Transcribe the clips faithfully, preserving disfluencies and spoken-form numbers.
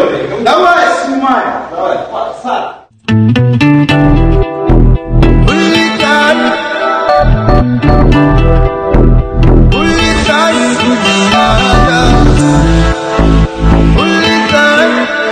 Давай, снимай. Давай, пацан. Улетай, улетай, надо. Улетай,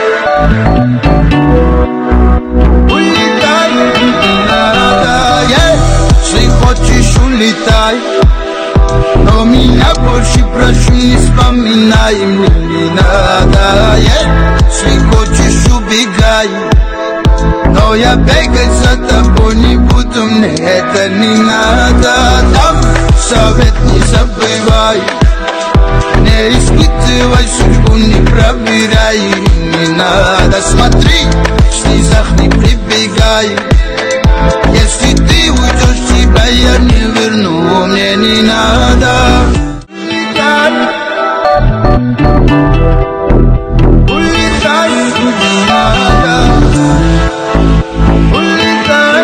улетай, надо. Если хочешь, улетай, но меня больше прошу, не вспоминай, мне не надо. Если хочешь, убегай, но я бегать за тобой не буду, мне это не надо. Там совет не забывай, не испытывай судьбу, не проверяй. Не надо, смотри, в слезах не прибегай. Если ты уйдешь, тебя я не верну, мне не надо. Улетай, улетай, надо. Улетай,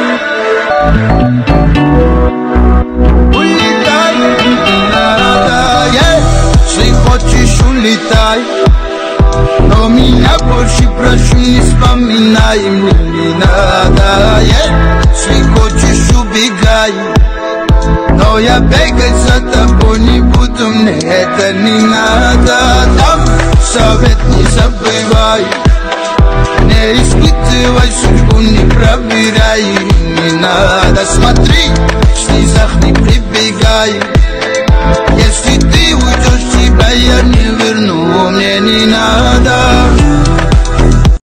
улетай, надо. Если хочешь, улетай, но меня больше прошу, не вспоминай, мне не надо. Если хочешь, убегай, но я бегать за тобой не буду, мне это не надо. Там совет не забывай, не испытывай судьбу, не проверяй. Не надо, смотри, в слезах не прибегай. Если ты уйдешь, тебя я не верну, мне не надо.